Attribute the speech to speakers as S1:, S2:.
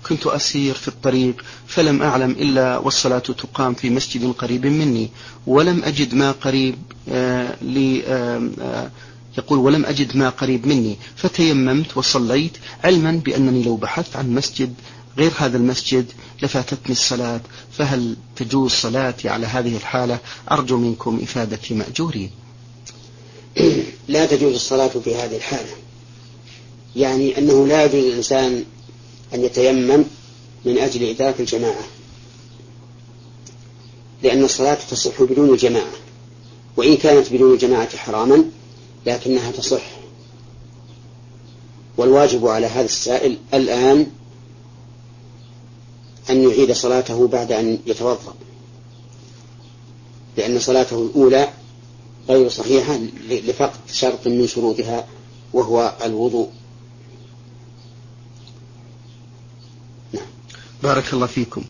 S1: كنت أسير في الطريق فلم أعلم إلا والصلاة تقام في مسجد قريب مني، ولم أجد ما قريب يقول ولم أجد ما قريب مني، فتيممت وصليت علما بأنني لو بحثت عن مسجد غير هذا المسجد لفاتتني الصلاة، فهل تجوز صلاتي على هذه الحالة؟ أرجو منكم إفادتي مأجورين.
S2: لا تجوز الصلاة في هذه الحالة، يعني أنه لا يجوز الإنسان أن يتيمم من أجل إدراك الجماعة، لأن الصلاة تصح بدون الجماعة، وإن كانت بدون الجماعة حراما لكنها تصح. والواجب على هذا السائل الآن أن يعيد صلاته بعد أن يتوضأ، لأن صلاته الأولى غير صحيحة لفقد شرط من شروطها وهو الوضوء.
S1: بارك الله فيكم.